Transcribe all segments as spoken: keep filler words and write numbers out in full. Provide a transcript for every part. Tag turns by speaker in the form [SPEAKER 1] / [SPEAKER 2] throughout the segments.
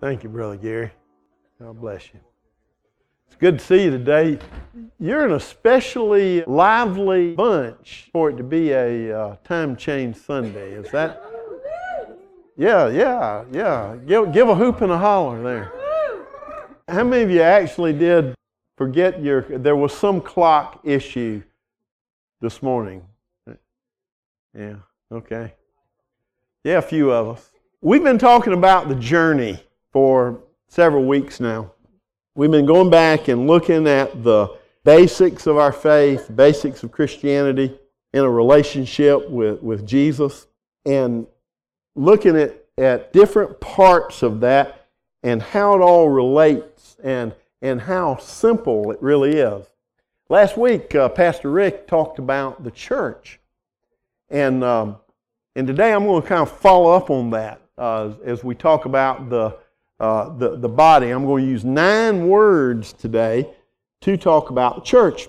[SPEAKER 1] Thank you, Brother Gary. God bless you. It's good to see you today. You're an especially lively bunch for it to be a uh, time change Sunday. Is that? Yeah, yeah, yeah. Give, give a hoop and a holler there. How many of you actually did forget your, there was some clock issue this morning? Yeah, okay. Yeah, a few of us. We've been talking about the journey for several weeks now. We've been going back and looking at the basics of our faith, basics of Christianity in a relationship with, with Jesus, and looking at, at different parts of that and how it all relates and, and how simple it really is. Last week, uh, Pastor Rick talked about the church, and, um, and today I'm going to kind of follow up on that uh, as we talk about the Uh, the, the body. I'm going to use nine words today to talk about the church.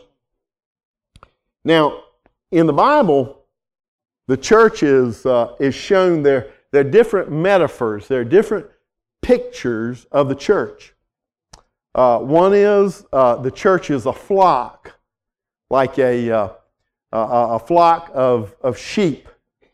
[SPEAKER 1] Now, in the Bible, the church is, uh, is shown there. There are different metaphors. There are different pictures of the church. Uh, one is uh, the church is a flock, like a, uh, a, a flock of, of sheep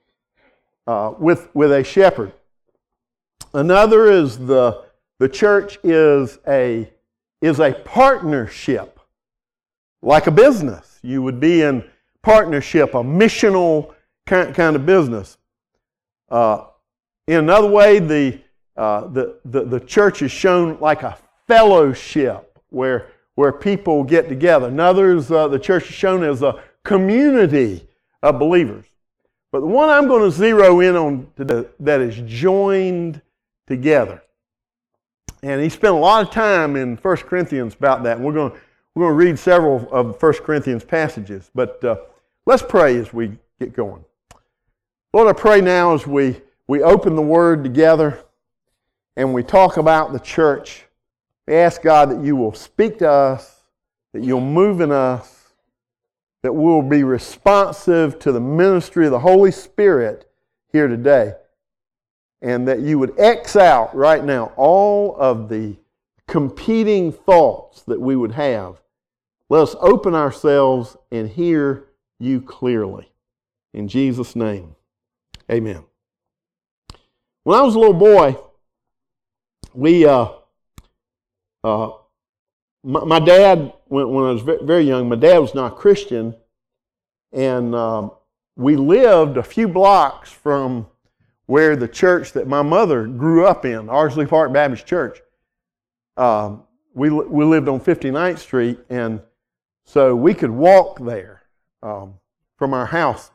[SPEAKER 1] uh, with, with a shepherd. Another is the The church is a, is a partnership, like a business. You would be in partnership, a missional kind, kind of business. Uh, in another way, the, uh, the, the, the church is shown like a fellowship where, where people get together. Another is uh, the church is shown as a community of believers. But the one I'm going to zero in on today that is joined together. And he spent a lot of time in First Corinthians about that. And we're going to, we're going to read several of First Corinthians passages. But uh, let's pray as we get going. Lord, I pray now as we, we open the Word together and we talk about the church. We ask, God, that you will speak to us, that you'll move in us, that we will be responsive to the ministry of the Holy Spirit here today. And that you would X out right now all of the competing thoughts that we would have. Let us open ourselves and hear you clearly. In Jesus' name, amen. When I was a little boy, we, uh, uh, my, my dad, when, when I was very young, my dad was not Christian, and um, we lived a few blocks from where the church that my mother grew up in, Ardsley Park Baptist Church. Um, we we lived on fifty-ninth Street, and so we could walk there um, from our house.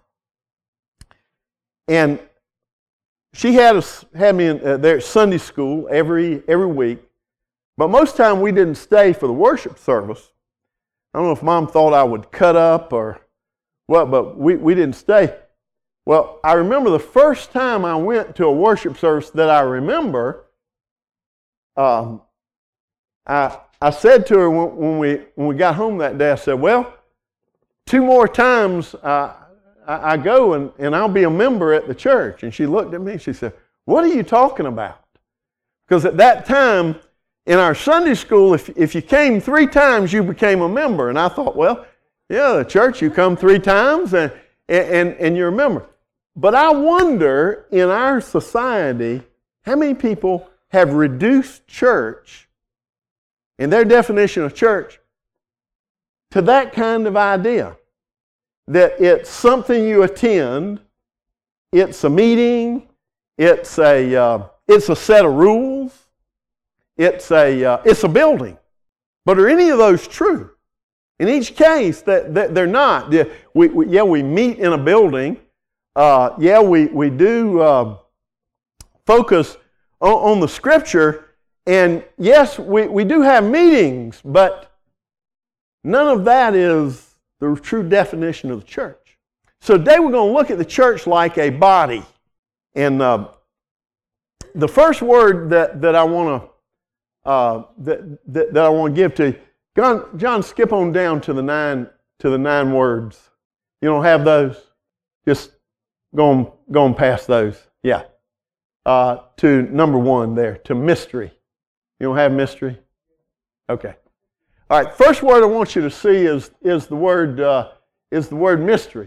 [SPEAKER 1] And she had us had me in, uh, there at Sunday school every every week, but most of the time we didn't stay for the worship service. I don't know if Mom thought I would cut up or what, but we, we didn't stay. Well, I remember the first time I went to a worship service that I remember, um, I I said to her when, when we when we got home that day, I said, well, two more times uh, I, I go and, and I'll be a member at the church. And she looked at me and she said, what are you talking about? Because at that time, in our Sunday school, if, if you came three times, you became a member. And I thought, well, yeah, the church, you come three times and and, and you're a member. But I wonder, in our society, how many people have reduced church, in their definition of church, to that kind of idea. That it's something you attend, it's a meeting, it's a, uh, it's a set of rules, it's a, uh, it's a building. But are any of those true? In each case, that, that they're not. We, we, yeah, we meet in a building. Uh, yeah, we, we do uh, focus on, on the Scripture, and yes, we, we do have meetings, but none of that is the true definition of the church. So today we're going to look at the church like a body. And uh, the first word that, that I want to uh, that, that, that I want to give to you, John, John, skip on down to the nine to the nine words. You don't have those? Just Going, going past those, yeah. Uh, to number one there, to mystery. You don't have mystery? Okay. All right, first word I want you to see is, is, the, word, uh, is the word mystery.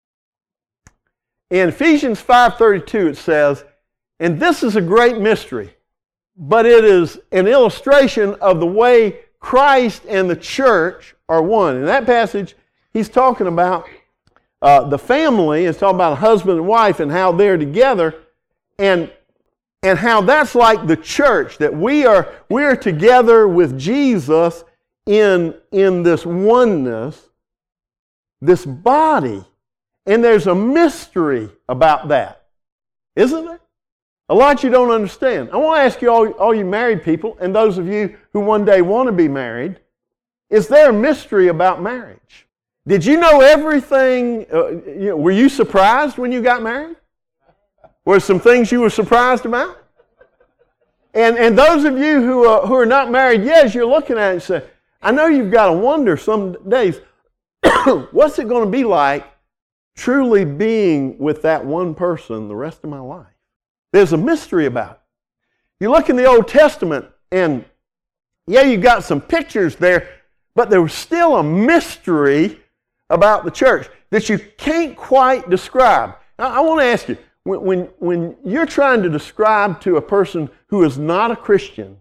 [SPEAKER 1] In Ephesians five thirty-two it says, and this is a great mystery, but it is an illustration of the way Christ and the church are one. In that passage, he's talking about uh, the family, he's talking about a husband and wife and how they're together, and, and how that's like the church, that we are, we are together with Jesus in, in this oneness, this body. And there's a mystery about that, isn't there? A lot you don't understand. I want to ask you, all, all you married people, and those of you who one day want to be married, is there a mystery about marriage? Did you know everything? Uh, you know, were you surprised when you got married? Were there some things you were surprised about? And, and those of you who, uh, who are not married yet, as you're looking at it and say, I know you've got to wonder some days, what's it going to be like truly being with that one person the rest of my life? There's a mystery about it. You look in the Old Testament, and yeah, you got some pictures there, but there was still a mystery about the church that you can't quite describe. Now, I want to ask you, when, when, when you're trying to describe to a person who is not a Christian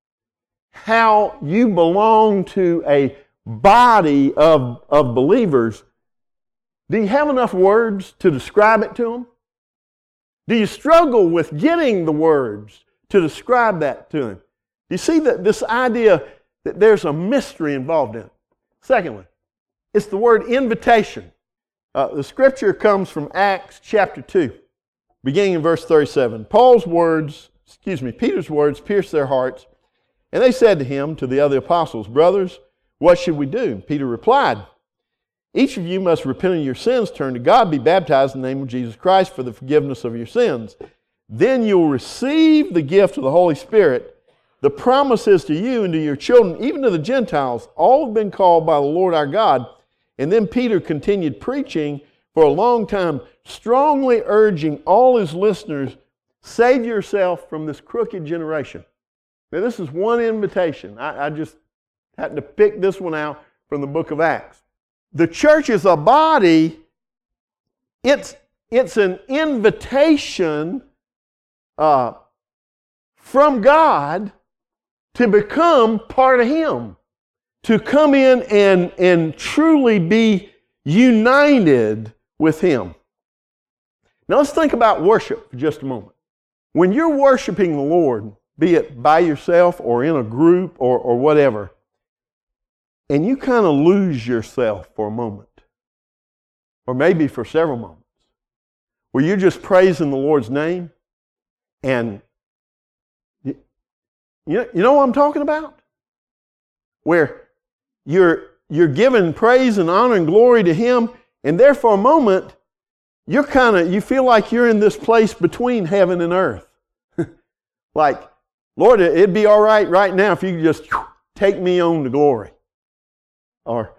[SPEAKER 1] how you belong to a body of, of believers, do you have enough words to describe it to them? Do you struggle with getting the words to describe that to them? Do you see that this idea that there's a mystery involved in it? Secondly, it's the word invitation. Uh, the scripture comes from Acts chapter two, beginning in verse thirty-seven. Paul's words, excuse me, Peter's words pierced their hearts, and they said to him, to the other apostles, brothers, what should we do? Peter replied, each of you must repent of your sins, turn to God, be baptized in the name of Jesus Christ for the forgiveness of your sins. Then you'll receive the gift of the Holy Spirit. The promise is to you and to your children, even to the Gentiles. All have been called by the Lord our God. And then Peter continued preaching for a long time, strongly urging all his listeners, save yourself from this crooked generation. Now this is one invitation. I, I just happened to pick this one out from the book of Acts. The church is a body. It's, it's an invitation uh, from God to become part of Him, to come in and, and truly be united with Him. Now let's think about worship for just a moment. When you're worshiping the Lord, be it by yourself or in a group or, or whatever, and you kind of lose yourself for a moment, or maybe for several moments, where you're just praising the Lord's name, and you, you know what I'm talking about? Where you're, you're giving praise and honor and glory to Him, and there for a moment, you're kind of, you feel like you're in this place between heaven and earth. Like, Lord, it'd be all right right now if you could just take me on to glory. Or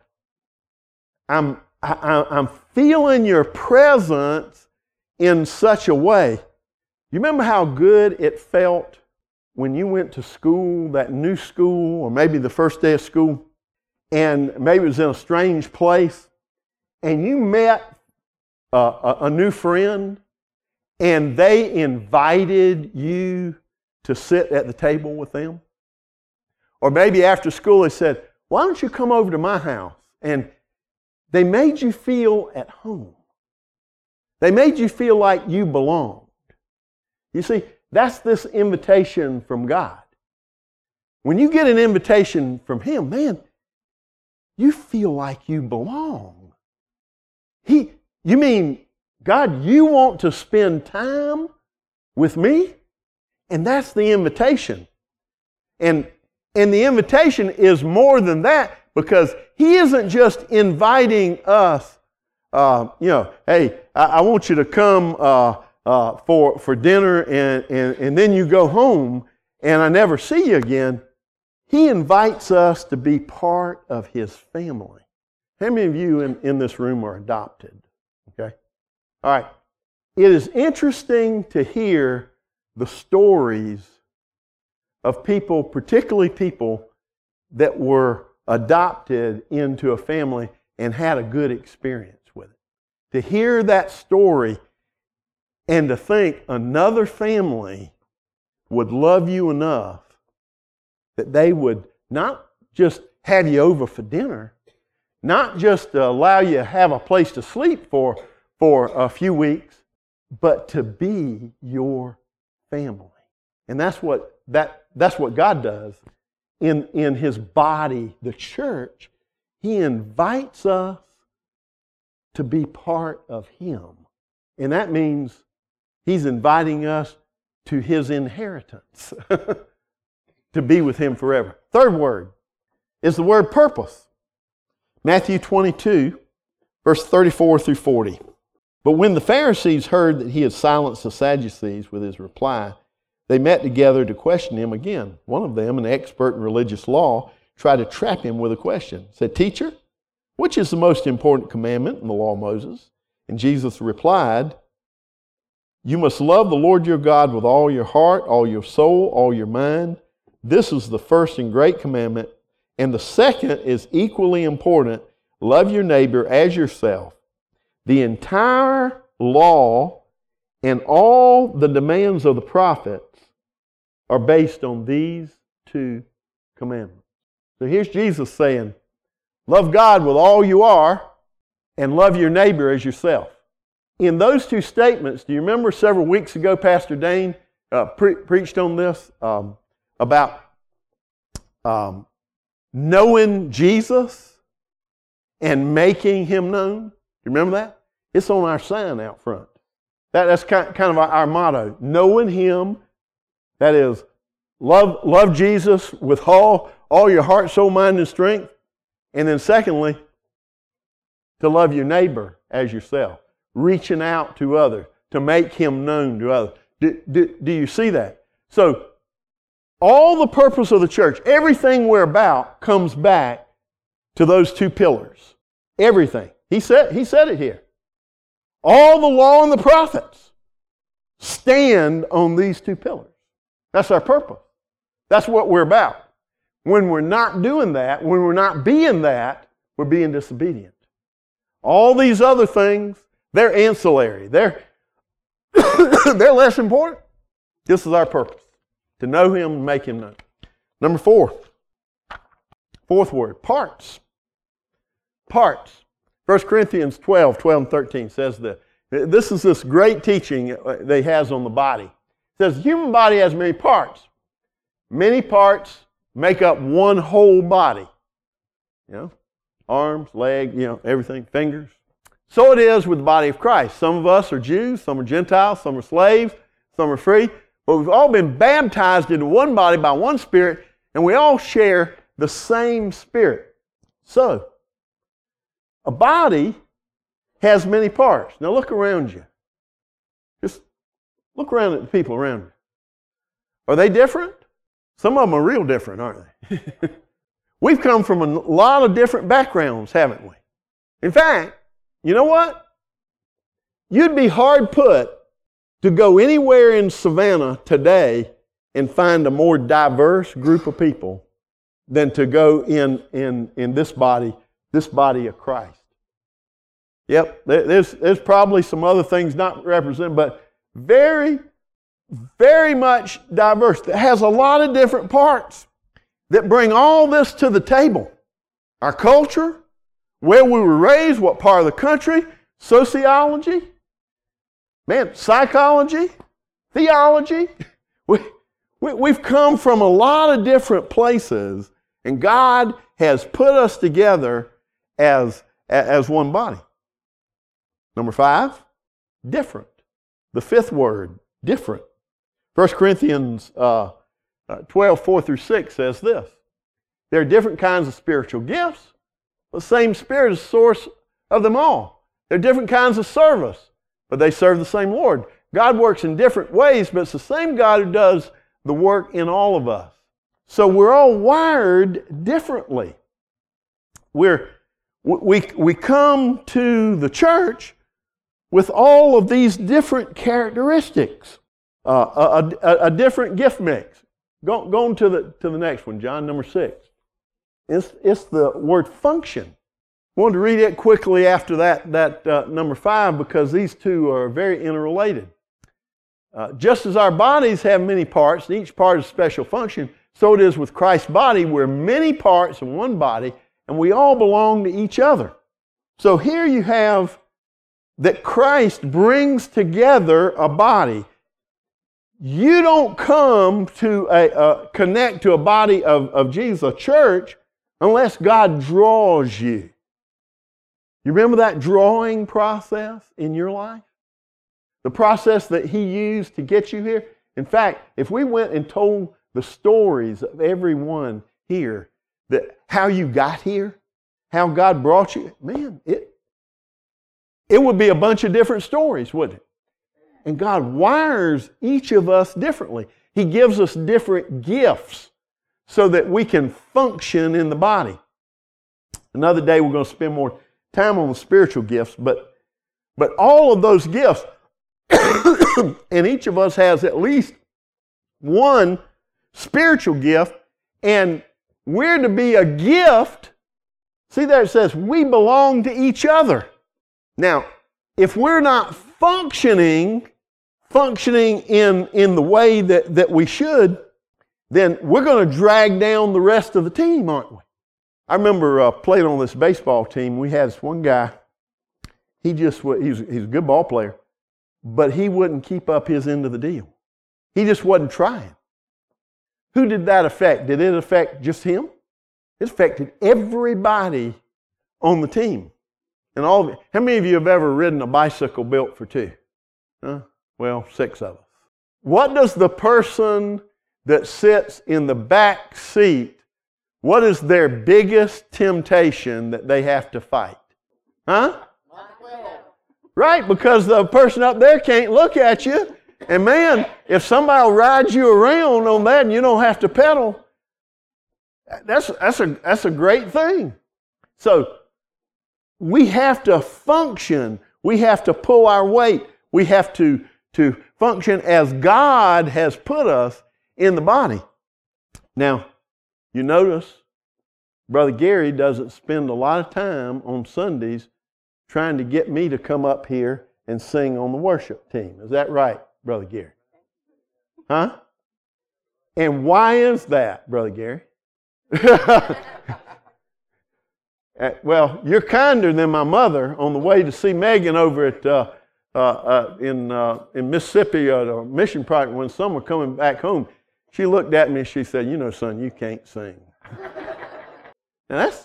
[SPEAKER 1] I'm, I, I'm feeling your presence in such a way. You remember how good it felt when you went to school, that new school, or maybe the first day of school, and maybe it was in a strange place, and you met a, a, a new friend, and they invited you to sit at the table with them? Or maybe after school they said, why don't you come over to my house? And they made you feel at home. They made you feel like you belonged. You see, that's this invitation from God. When you get an invitation from Him, man, you feel like you belong. He, you mean, God, you want to spend time with me? And that's the invitation. And And the invitation is more than that, because He isn't just inviting us, uh, you know, hey, I, I want you to come uh, uh, for, for dinner and, and, and then you go home and I never see you again. He invites us to be part of His family. How many of you in, in this room are adopted? Okay? All right. It is interesting to hear the stories of people, particularly people that were adopted into a family and had a good experience with it. To hear that story and to think another family would love you enough that they would not just have you over for dinner, not just allow you to have a place to sleep for, for a few weeks, but to be your family. And that's what that that's what God does in, in His body, the church. He invites us to be part of Him. And that means He's inviting us to His inheritance, to be with Him forever. Third word is the word purpose. Matthew twenty-two, verse thirty-four through forty. But when the Pharisees heard that He had silenced the Sadducees with His reply, they met together to question Him again. One of them, an expert in religious law, tried to trap Him with a question. Said, "Teacher, which is the most important commandment in the law of Moses?" And Jesus replied, "You must love the Lord your God with all your heart, all your soul, all your mind. This is the first and great commandment. And the second is equally important. Love your neighbor as yourself. The entire law and all the demands of the prophets are based on these two commandments." So here's Jesus saying, love God with all you are and love your neighbor as yourself. In those two statements, do you remember several weeks ago Pastor Dane uh, pre- preached on this um, about um, knowing Jesus and making Him known? You remember that? It's on our sign out front. That, that's kind, kind of our, our motto. Knowing Him, that is, love, love Jesus with all, all your heart, soul, mind, and strength. And then secondly, to love your neighbor as yourself. Reaching out to others, to make Him known to others. Do, do, do you see that? So, all the purpose of the church, everything we're about, comes back to those two pillars. Everything. He said, he said it here. All the law and the prophets stand on these two pillars. That's our purpose. That's what we're about. When we're not doing that, when we're not being that, we're being disobedient. All these other things, they're ancillary. They're, they're less important. This is our purpose, to know Him and make Him known. Number four, fourth word, parts. Parts. First Corinthians twelve, twelve and thirteen says that. This is this great teaching that He has on the body. It says the human body has many parts. Many parts make up one whole body. You know, arms, legs, you know, everything, fingers. So it is with the body of Christ. Some of us are Jews, some are Gentiles, some are slaves, some are free. But we've all been baptized into one body by one Spirit, and we all share the same Spirit. So, a body has many parts. Now look around you. Just look around at the people around you. Are they different? Some of them are real different, aren't they? We've come from a lot of different backgrounds, haven't we? In fact, you know what? You'd be hard put to go anywhere in Savannah today and find a more diverse group of people than to go in, in, in this body, this body of Christ. Yep, there's, there's probably some other things not represented, but very, very much diverse. That has a lot of different parts that bring all this to the table. Our culture, where we were raised, what part of the country, sociology, man, psychology, theology. We, we, we've come from a lot of different places, and God has put us together as, as one body. Number five, different. The fifth word, different. First Corinthians uh, twelve, four through six says this. There are different kinds of spiritual gifts. The same Spirit is the source of them all. There are different kinds of service, but they serve the same Lord. God works in different ways, but it's the same God who does the work in all of us. So we're all wired differently. We're, we, we come to the church with all of these different characteristics, uh, a, a, a different gift mix. Go, go on to the, to the next one, John, number six. It's, it's the word function. I wanted to read it quickly after that, that uh, number five, because these two are very interrelated. Uh, just as our bodies have many parts, and each part is a special function, so it is with Christ's body. We're many parts in one body, and we all belong to each other. So here you have that Christ brings together a body. You don't come to a, uh, connect to a body of, of Jesus, a church, unless God draws you. You remember that drawing process in your life? The process that He used to get you here? In fact, if we went and told the stories of everyone here, that how you got here, how God brought you, man, it, it would be a bunch of different stories, wouldn't it? And God wires each of us differently. He gives us different gifts so that we can function in the body. Another day we're going to spend more time on the spiritual gifts, but, but all of those gifts, and each of us has at least one spiritual gift, and we're to be a gift. See there it says, we belong to each other. Now, if we're not functioning, functioning in, in the way that, that we should, then we're going to drag down the rest of the team, aren't we? I remember uh, playing on this baseball team. We had this one guy. He just he's he's a good ball player, but he wouldn't keep up his end of the deal. He just wasn't trying. Who did that affect? Did it affect just him? It affected everybody on the team. And all of it. How many of you have ever ridden a bicycle built for two? Huh? Well, six of us. What does the person that sits in the back seat, what is their biggest temptation that they have to fight? Huh? Right, because the person up there can't look at you. And man, if somebody rides you around on that and you don't have to pedal, that's, that's, a, that's a great thing. So, we have to function. We have to pull our weight. We have to, to function as God has put us in the body. Now, you notice Brother Gary doesn't spend a lot of time on Sundays trying to get me to come up here and sing on the worship team. Is that right, Brother Gary? Huh? And why is that, Brother Gary? Well, you're kinder than my mother on the way to see Megan over at uh, uh, uh, in uh, in Mississippi at a mission project when some were coming back home. She looked at me and she said, "You know, son, you can't sing." And that's,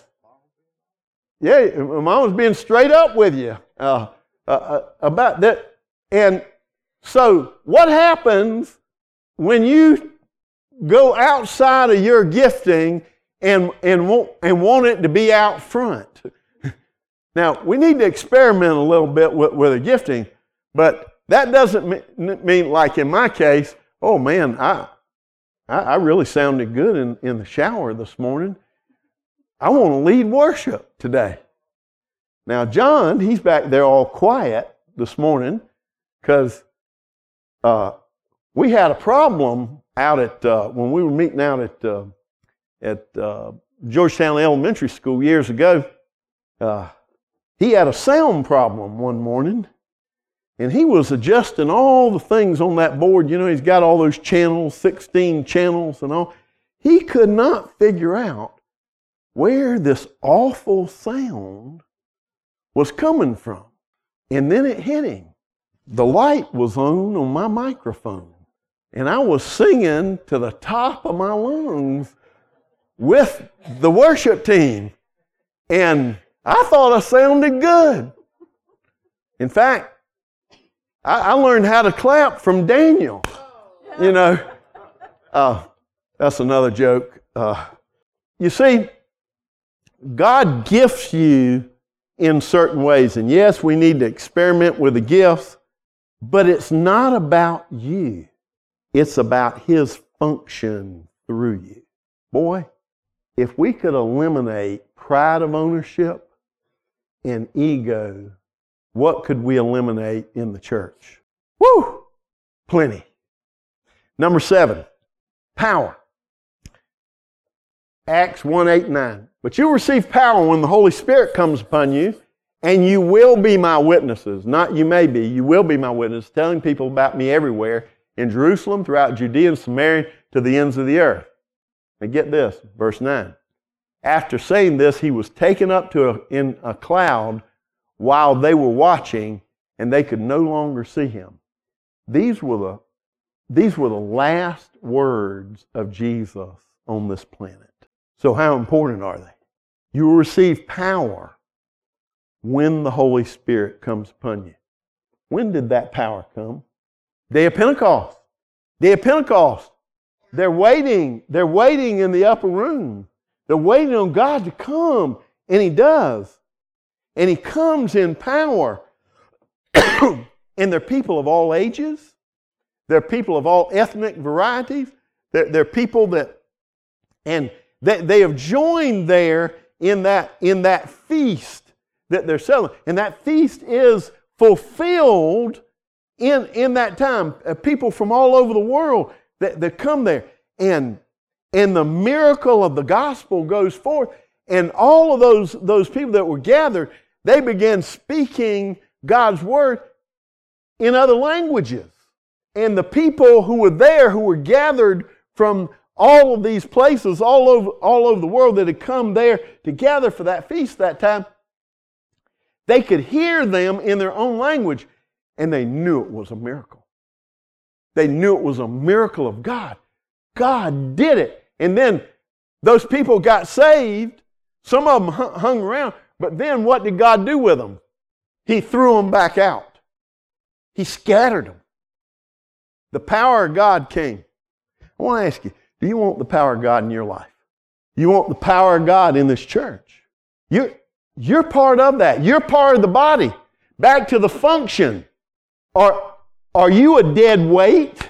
[SPEAKER 1] yeah, Mom was being straight up with you uh, uh, about that. And so what happens when you go outside of your gifting and, and, want, and want it to be out front? Now, we need to experiment a little bit with, with a gifting, but that doesn't mean, mean, like in my case, oh man, I, I, I really sounded good in, in the shower this morning. I want to lead worship today. Now, John, he's back there all quiet this morning because uh, we had a problem out at, uh, when we were meeting out at, uh, at uh, Georgetown Elementary School years ago. Uh, he had a sound problem one morning, and he was adjusting all the things on that board. You know, he's got all those channels, sixteen channels and all. He could not figure out where this awful sound was coming from. And then it hit him. The light was on on my microphone, and I was singing to the top of my lungs with the worship team. And I thought I sounded good. In fact, I, I learned how to clap from Daniel. You know, uh, that's another joke. Uh, you see, God gifts you in certain ways. And yes, we need to experiment with the gifts, but it's not about you. It's about His function through you. Boy, if we could eliminate pride of ownership and ego, what could we eliminate in the church? Woo! Plenty. Number seven, power. Acts one, eight, nine. But you'll receive power when the Holy Spirit comes upon you, and you will be my witnesses. Not you may be, you will be my witnesses, telling people about me everywhere, in Jerusalem, throughout Judea and Samaria, to the ends of the earth. And get this, verse nine. After saying this, he was taken up to a, in a cloud while they were watching, and they could no longer see him. These were the, these were the last words of Jesus on this planet. So how important are they? You will receive power when the Holy Spirit comes upon you. When did that power come? Day of Pentecost. Day of Pentecost. They're waiting. They're waiting in the upper room. They're waiting on God to come, and He does. And He comes in power. And they're people of all ages. They're people of all ethnic varieties. They're, they're people that, and they, they have joined there in that, in that feast that they're celebrating. And that feast is fulfilled in, in that time. Uh, people from all over the world that, that come there. And, and the miracle of the gospel goes forth. And all of those, those people that were gathered, they began speaking God's word in other languages. And the people who were there, who were gathered from all of these places, all over, all over the world that had come there to gather for that feast that time, they could hear them in their own language, and they knew it was a miracle. They knew it was a miracle of God. God did it. And then those people got saved. Some of them hung around. But then what did God do with them? He threw them back out. He scattered them. The power of God came. I want to ask you, do you want the power of God in your life? You want the power of God in this church? You're, you're part of that. You're part of the body. Back to the function. Are, are you a dead weight?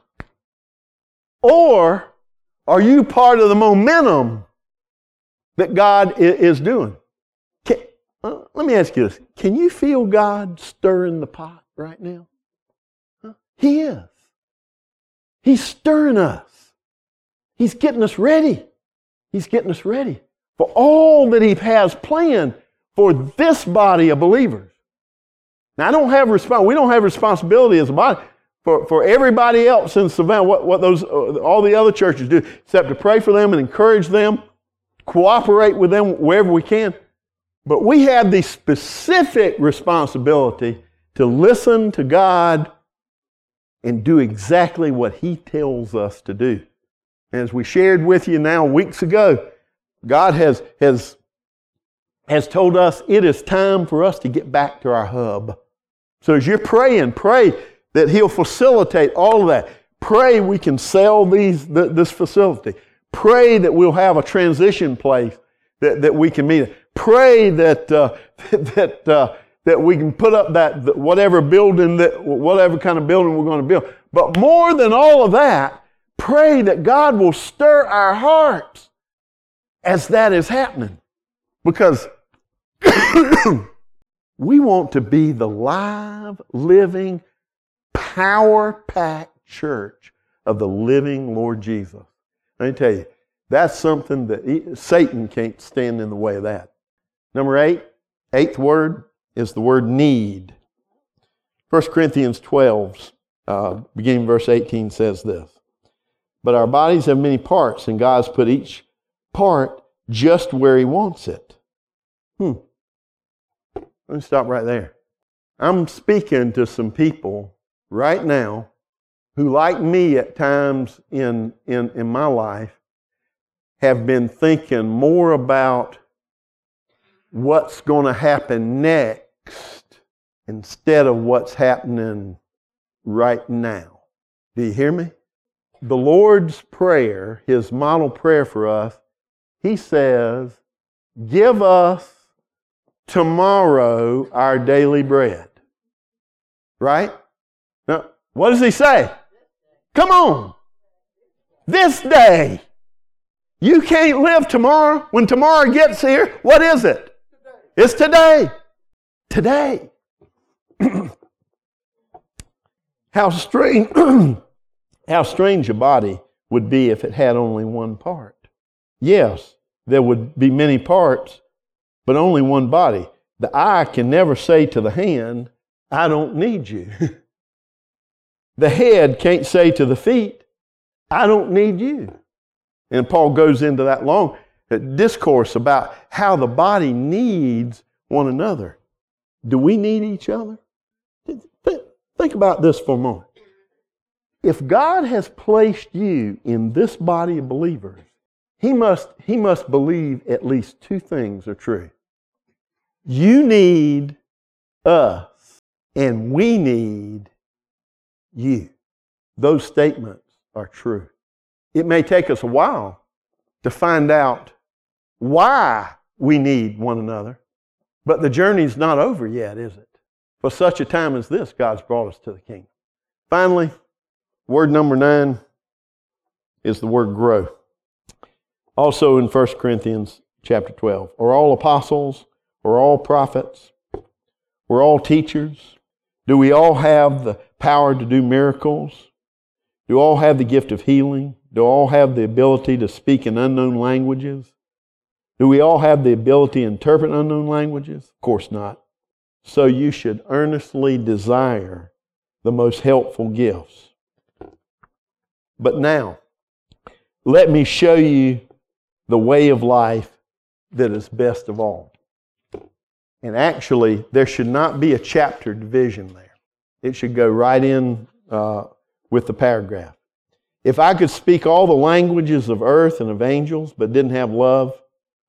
[SPEAKER 1] Or are you part of the momentum that God is doing? Can, uh, let me ask you this. Can you feel God stirring the pot right now? Huh? He is. He's stirring us. He's getting us ready. He's getting us ready for all that He has planned for this body of believers. Now, I don't have respons- we don't have responsibility as a body for, for everybody else in Savannah, what, what those uh, all the other churches do, except to pray for them and encourage them, cooperate with them wherever we can. But we have the specific responsibility to listen to God and do exactly what He tells us to do. As we shared with you now weeks ago, God has, has, has told us it is time for us to get back to our hub. So as you're praying, pray that He'll facilitate all of that. Pray we can sell these th- this facility. Pray that we'll have a transition place that, that we can meet at. Pray that uh, that uh, that we can put up that, that whatever building that whatever kind of building we're going to build. But more than all of that, pray that God will stir our hearts as that is happening. Because we want to be the live, living, power-packed church of the living Lord Jesus. Let me tell you, that's something that he, Satan can't stand in the way of that. Number eight, eighth word is the word need. First Corinthians twelve, uh, beginning verse eighteen says this. But our bodies have many parts, and God's put each part just where He wants it. Hmm. Let me stop right there. I'm speaking to some people right now who, like me at times in, in, in my life, have been thinking more about what's going to happen next instead of what's happening right now. Do you hear me? The Lord's Prayer, His model prayer for us, He says, give us tomorrow our daily bread. Right? Now, what does He say? Come on. This day. You can't live tomorrow. When tomorrow gets here, what is it? It's today. Today. How strange, how strange a body would be if it had only one part. yes, there would be many parts, but only one body. The eye can never say to the hand, I don't need you. The head can't say to the feet, I don't need you. And Paul goes into that long discourse about how the body needs one another. Do we need each other? Think about this for a moment. If God has placed you in this body of believers, He must, he must believe at least two things are true. You need us, and we need you. Those statements are true. It may take us a while to find out why we need one another, but the journey's not over yet, is it? For such a time as this, God's brought us to the kingdom. Finally, word number nine is the word grow. Also in First Corinthians chapter twelve. Are all apostles? Are all prophets? Are all teachers? Do we all have the power to do miracles? Do all have the gift of healing? Do all have the ability to speak in unknown languages? Do we all have the ability to interpret unknown languages? Of course not. So you should earnestly desire the most helpful gifts. But now, let me show you the way of life that is best of all. And actually, there should not be a chapter division there. It should go right in uh, with the paragraph. If I could speak all the languages of earth and of angels, but didn't have love,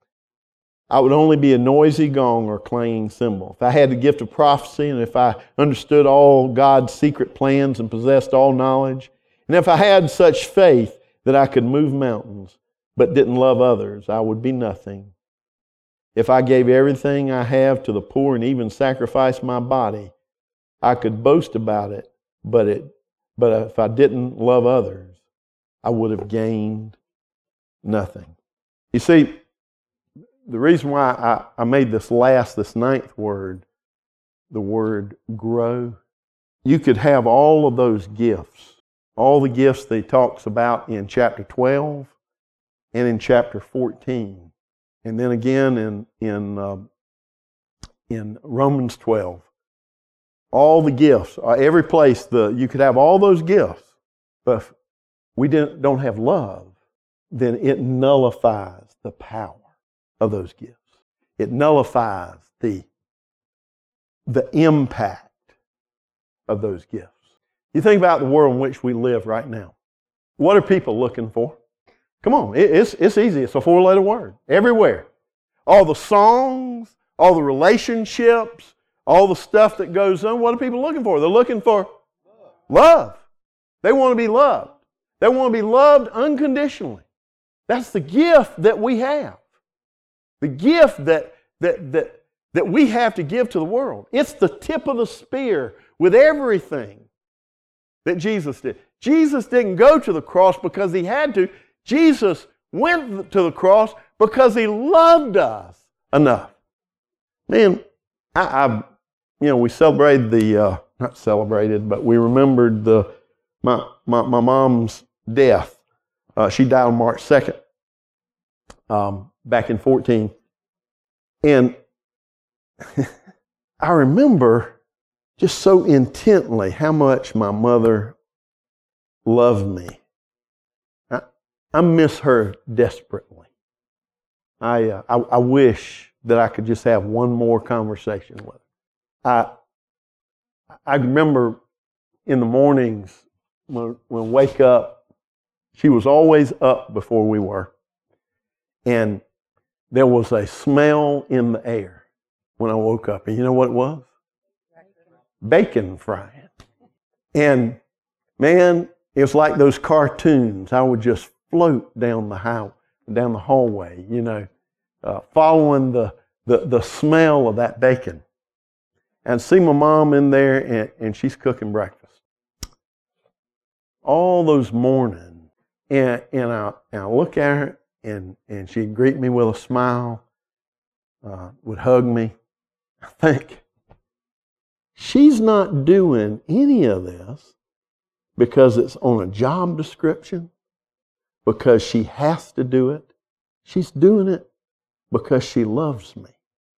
[SPEAKER 1] I would only be a noisy gong or clanging cymbal. If I had the gift of prophecy, and if I understood all God's secret plans and possessed all knowledge, and if I had such faith that I could move mountains, but didn't love others, I would be nothing. If I gave everything I have to the poor and even sacrificed my body, I could boast about it, but it, but if I didn't love others, I would have gained nothing. You see, the reason why I, I made this last, this ninth word, the word grow, you could have all of those gifts, all the gifts that he talks about in chapter twelve and in chapter fourteen, and then again in in uh, in Romans twelve. All the gifts, uh, every place, the you could have all those gifts, but if we didn't, don't have love, then it nullifies the power of those gifts. It nullifies the, the impact of those gifts. You think about the world in which we live right now. What are people looking for? Come on, it, it's, it's easy. It's a four-letter word. Everywhere. All the songs, all the relationships, all the stuff that goes on, what are people looking for? They're looking for love. They want to be loved. They want to be loved unconditionally. That's the gift that we have. The gift that, that, that, that we have to give to the world. It's the tip of the spear with everything that Jesus did. Jesus didn't go to the cross because He had to. Jesus went to the cross because He loved us enough. Man, I, I you know, we celebrated the, uh, not celebrated, but we remembered the my my, my mom's death. Uh, she died on March second. Um, back in fourteen. And I remember just so intently how much my mother loved me. I, I miss her desperately. I, uh, I I wish that I could just have one more conversation with her. I I remember in the mornings when, when we wake up, she was always up before we were. And there was a smell in the air when I woke up. And you know what it was? Bacon frying. And man, it was like those cartoons. I would just float down the hall, down the hallway, you know, uh, following the, the, the smell of that bacon. And see my mom in there, and, and she's cooking breakfast. All those mornings, and, and, I, and I look at her, And, and she'd greet me with a smile, uh, would hug me. I think, she's not doing any of this because it's on a job description, because she has to do it. She's doing it because she loves me.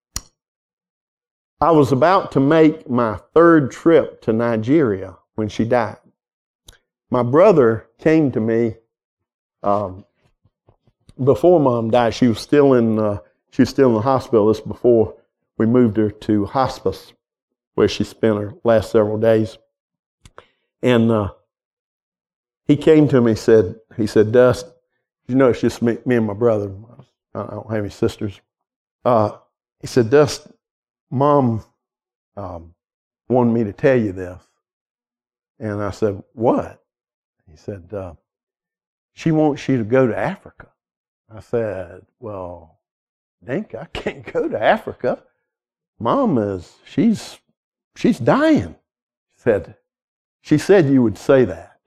[SPEAKER 1] I was about to make my third trip to Nigeria when she died. My brother came to me um, before Mom died. She was still in uh, she was still in the hospital. This before we moved her to hospice, where she spent her last several days. And uh, he came to me. Said he said, "Dust, you know, it's just me, me and my brother. I don't have any sisters." Uh, he said, "Dust, Mom um, wanted me to tell you this." And I said, "What?" He said, uh, "She wants you to go to Africa." I said, "Well, Dink, I can't go to Africa. Mom is, she's, she's dying." She said, she said you would say that.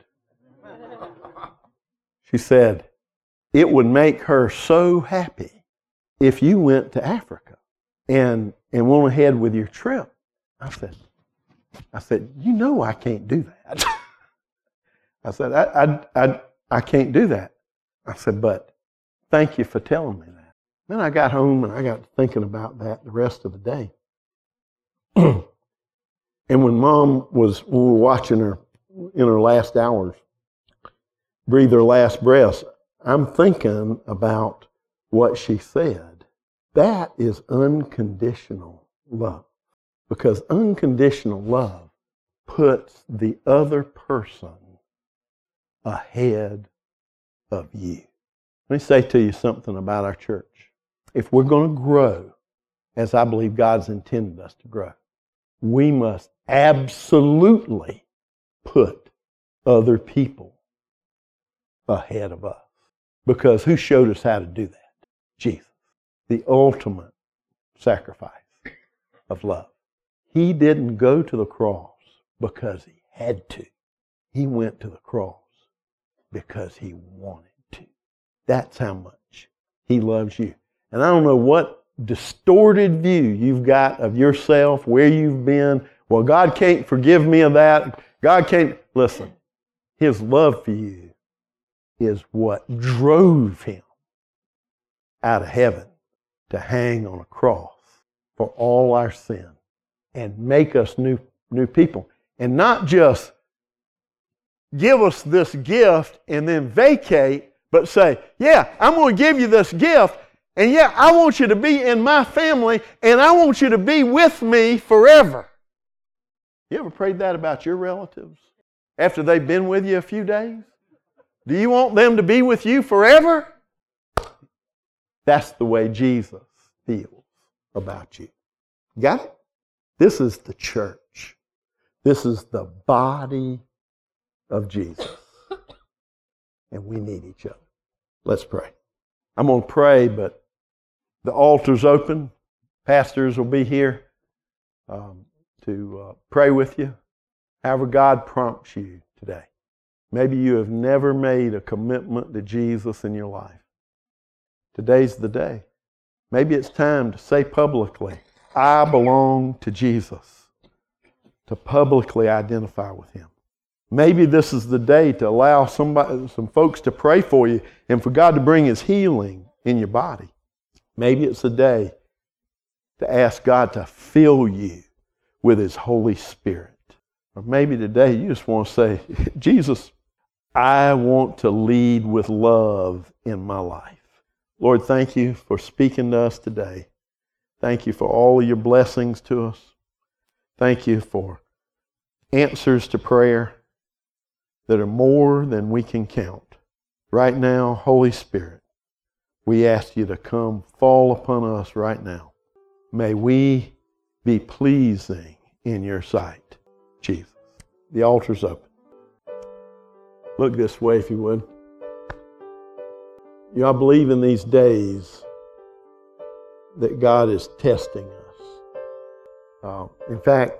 [SPEAKER 1] She said, it would make her so happy if you went to Africa and, and went ahead with your trip. I said, I said, you know I can't do that. I said, I, I, I, I can't do that. I said, but thank you for telling me that. Then I got home and I got thinking about that the rest of the day. And when Mom was, when we were watching her in her last hours, breathe her last breaths, I'm thinking about what she said. That is unconditional love. Because unconditional love puts the other person ahead of you. Let me say to you something about our church. If we're going to grow, as I believe God's intended us to grow, we must absolutely put other people ahead of us. Because who showed us how to do that? Jesus, the ultimate sacrifice of love. He didn't go to the cross because he had to. He went to the cross because he wanted to. That's how much he loves you. And I don't know what distorted view you've got of yourself, where you've been. Well, God can't forgive me of that. God can't. Listen, his love for you is what drove him out of heaven to hang on a cross for all our sin and make us new, new people. And not just give us this gift and then vacate, but say, yeah, I'm going to give you this gift, and yeah, I want you to be in my family, and I want you to be with me forever. You ever prayed that about your relatives after they've been with you a few days? Do you want them to be with you forever? That's the way Jesus feels about you. Got it? This is the church. This is the body of Jesus. And we need each other. Let's pray. I'm going to pray, but the altar's open. Pastors will be here um, to uh, pray with you. However God prompts you today. Maybe you have never made a commitment to Jesus in your life. Today's the day. Maybe it's time to say publicly, I belong to Jesus. To publicly identify with him. Maybe this is the day to allow somebody, some folks to pray for you and for God to bring his healing in your body. Maybe it's the day to ask God to fill you with his Holy Spirit. Or maybe today you just want to say, Jesus, I want to lead with love in my life. Lord, thank you for speaking to us today. Thank you for all of your blessings to us. Thank you for answers to prayer that are more than we can count. Right now, Holy Spirit, we ask you to come fall upon us right now. May we be pleasing in your sight, Jesus. The altar's open. Look this way if you would. You know, I believe in these days that God is testing us. Uh, in fact,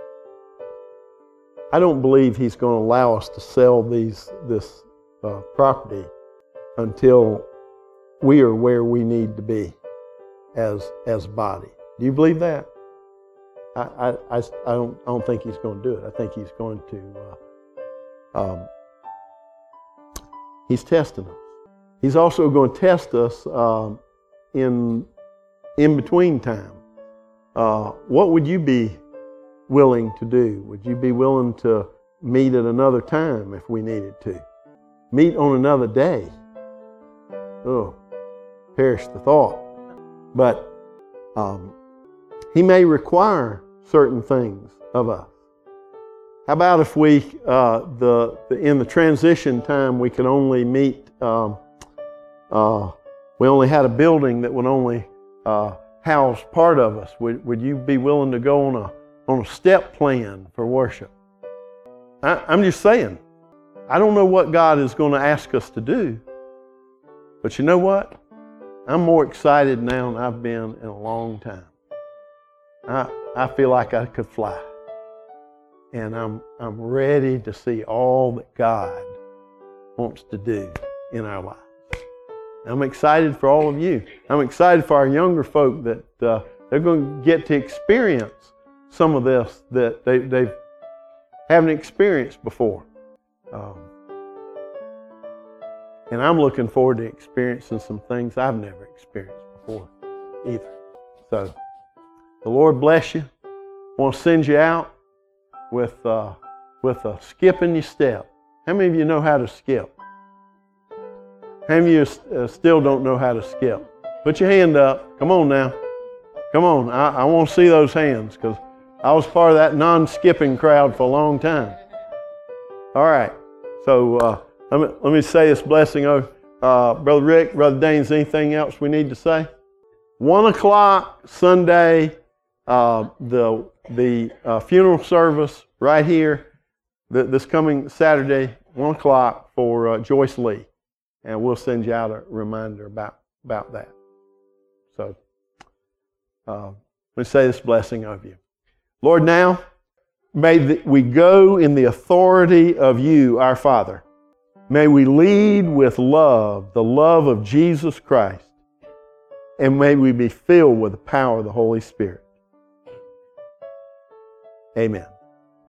[SPEAKER 1] I don't believe he's going to allow us to sell these this uh, property until we are where we need to be as as a body. Do you believe that? I I, I, I don't I don't think he's going to do it. I think he's going to uh, um, he's testing us. He's also going to test us uh, in in between time. Uh, what would you be willing to do? Would you be willing to meet at another time if we needed to? Meet on another day? Oh, perish the thought. But um, He may require certain things of us. How about if we, uh, the, the in the transition time, we could only meet, um, uh, we only had a building that would only uh, house part of us. Would, would you be willing to go on a, on a step plan for worship? I, I'm just saying, I don't know what God is going to ask us to do, but you know what? I'm more excited now than I've been in a long time. I, I feel like I could fly. And I'm, I'm ready to see all that God wants to do in our lives. I'm excited for all of you. I'm excited for our younger folk that uh, they're going to get to experience some of this that they they haven't experienced before. Um, and I'm looking forward to experiencing some things I've never experienced before either. So the Lord bless you. I want to send you out with uh, with a skip in your step. How many of you know how to skip? How many of you uh, still don't know how to skip? Put your hand up. Come on now. Come on. I, I want to see those hands because I was part of that non-skipping crowd for a long time. All right. So uh, let me let me say this blessing. Oh, uh, Brother Rick, Brother Dane, is anything else we need to say? One o'clock Sunday. Uh, the the uh, funeral service right here th- this coming Saturday, one o'clock for uh, Joyce Lee. And we'll send you out a reminder about, about that. So uh, let me say this blessing of you. Lord, now may the, we go in the authority of you, our Father. May we lead with love, the love of Jesus Christ. And may we be filled with the power of the Holy Spirit. Amen.